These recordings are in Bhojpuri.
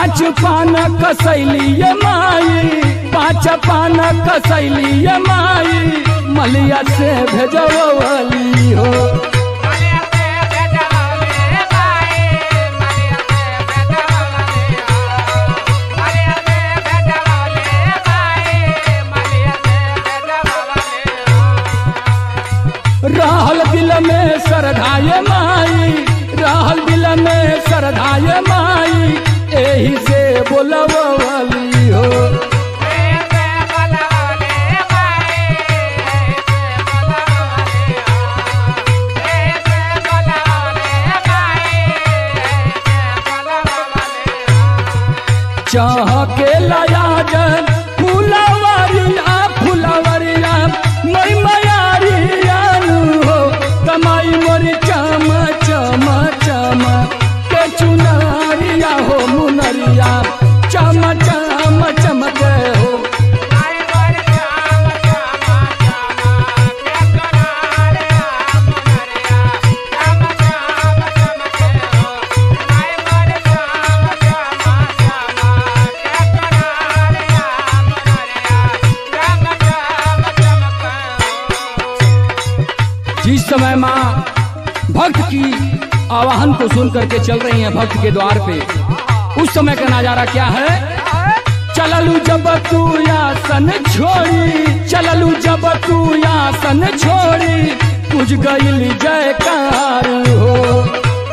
पाँच पान कसैली ये माई, पाँच पान कसैली ये माई, मलिया से भेजवली हो। रहल दिल में श्रद्धाए माई, रहल दिल में श्रद्धाए माई, एही से बोलवली हो। चाह के लाया जन फुलवरिया फुलवरिया मई मयारिया हो, कमाई मोरी चम चम चम के चुनरिया हो मुनरिया चम चम चमके हो। जिस समय माँ भक्त की आवाहन को सुन करके चल रही हैं भक्त के द्वार पे, उस समय का नजारा क्या है। चललू जब तू आसन छोड़ी, चललू जब तू आसन छोड़ी, कुछ गईल जयकार हो।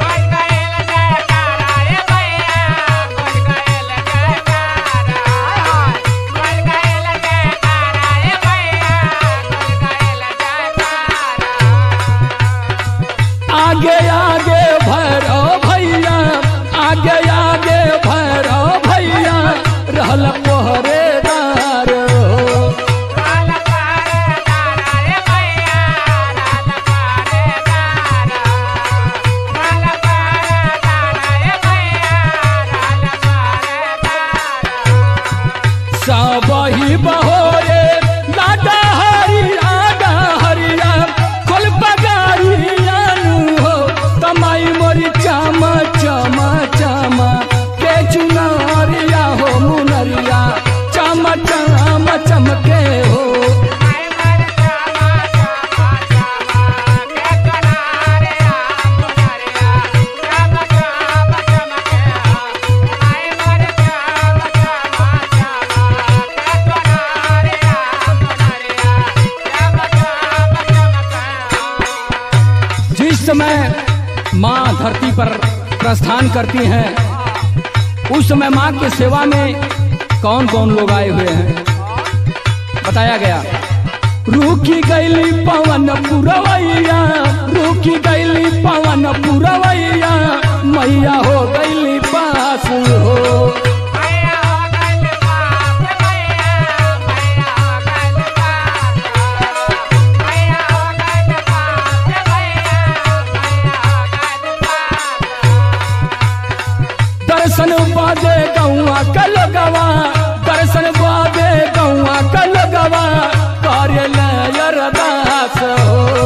आगे आगे भैरव भैया, आगे आगे भैरव भैया, रहल पहरेदार हो। सब ही बहोरे लाडा हरिया डा हरिया खोल पगारिया हो, कमाई मोरी चम चम चम के चुनरिया हो मुनरिया चम चम चमके हो। जिस समय माँ धरती पर प्रस्थान करती हैं, उस समय माँ के सेवा में कौन कौन लोग आए हुए हैं बताया गया। रूखी गैली पवन पुरवैया, रूखी गैली पवन पुरवैया, मैया हो गैली पास हो। दर्शन बादे गौआ कल गवा, दर्शन बादे गौआ कल गवा, कार्यालय अरदास हो।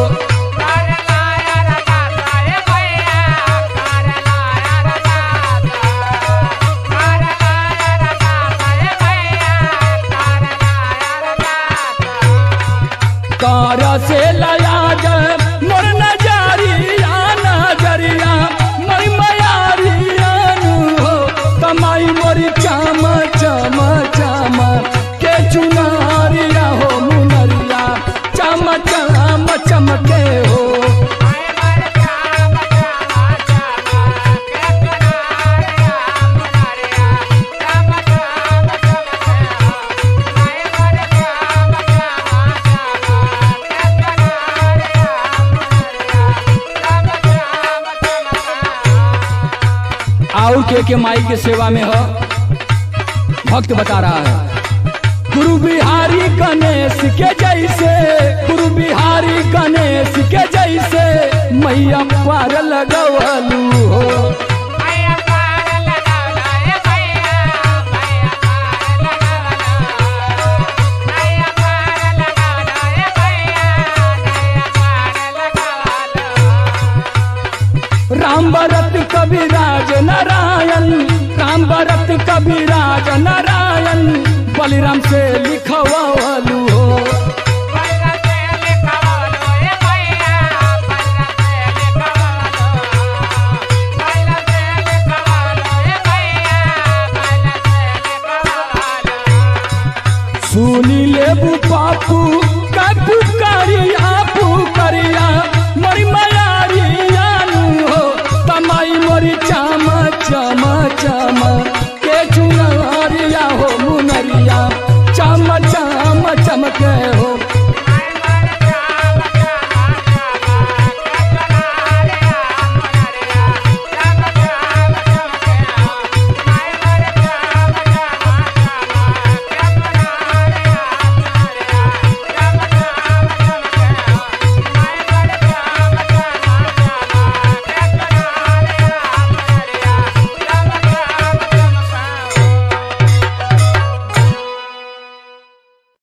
कार से लया जय मोर नजरिया नजरिया मई मयारिया हो, कमाई मोरी चम चम चम के चुनरिया हो मुनरिया चम चम चमके हो। और के माई के सेवा में हो भक्त बता रहा है। गुरु बिहारी गणेश के जैसे, गुरु बिहारी गणेश के जैसे, मैया पार लगवलू हो। राम भरत कविराज नारायण, राम भरत कवि कविराज नारायण बलिराम से लिखवालू हो। सुनी लेबू पापू का पुकारिया पुकारिया